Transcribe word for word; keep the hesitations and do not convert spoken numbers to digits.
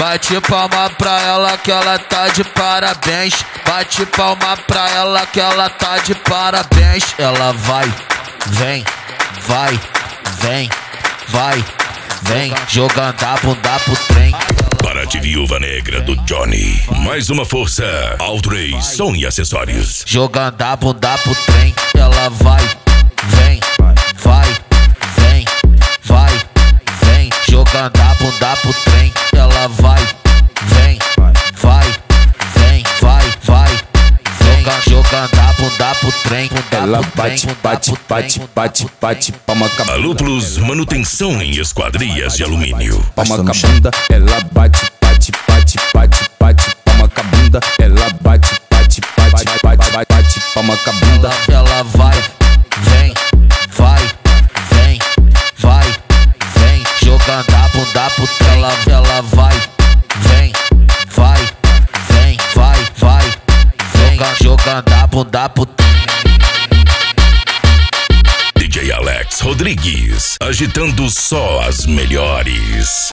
Bate palma pra ela que ela tá de parabéns. Bate palma pra ela que ela tá de parabéns. Ela vai, vem, vai, vem, vai, vem, jogando a bunda pro trem. Para de Viúva Negra do Johnny. Mais uma força. Altrey Som e Acessórios. Jogando a bunda pro trem. Ela vai, vem, vai, vem, vai, vem, jogando a bunda pro trem. Ela vai, vem, vai, vem, vai, vai, vem, jogando a bunda pro trem. Ela bate, bate, bate, bate, bate, palma com a Alô Plus, manutenção em esquadrias de alumínio. palma com a bunda. Ela bate, bate, bate, bate, bate, palma com a bunda. Ela bate, bate, bate, bate, bate, bate, palma com a bunda. Ela vai, vem, vai, vem, vai, vem, jogando a bunda pro trem. Ela, ela vai, vem, vai, vem, vai, vai, vem, jogando a bunda pro trem. D J Alex Rodrigues, agitando só as melhores.